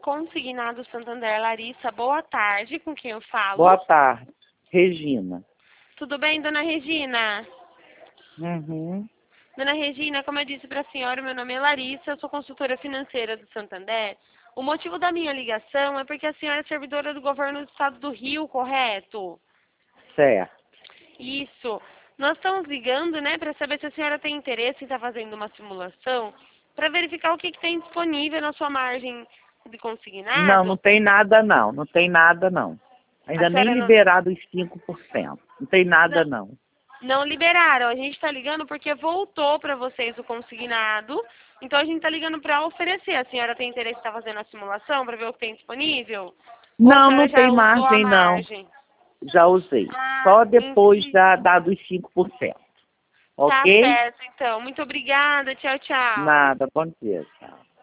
Consignado Santander. Larissa, boa tarde. Com quem eu falo? Boa tarde. Regina. Tudo bem, dona Regina? Uhum. Dona Regina, como eu disse para a senhora, meu nome é Larissa, eu sou consultora financeira do Santander. O motivo da minha ligação é porque a senhora é servidora do governo do estado do Rio, correto? Certo. Isso. Nós estamos ligando, né, para saber se a senhora tem interesse em estar fazendo uma simulação para verificar o que tem disponível na sua margem de consignado. Não tem nada não. Não tem nada não. A Ainda nem senhora não, liberado os 5%. Não tem nada não. não liberaram. A gente está ligando porque voltou para vocês o consignado. Então a gente está ligando para oferecer. A senhora tem interesse em estar fazendo a simulação para ver o que tem disponível? Ou a Não, senhora não já tem usou a margem não. margem? Já usei. Ah, Só depois entendi. dos 5%. Tá Ok? certo, então. Muito obrigada. Tchau, tchau. Nada. Bom dia. Tchau.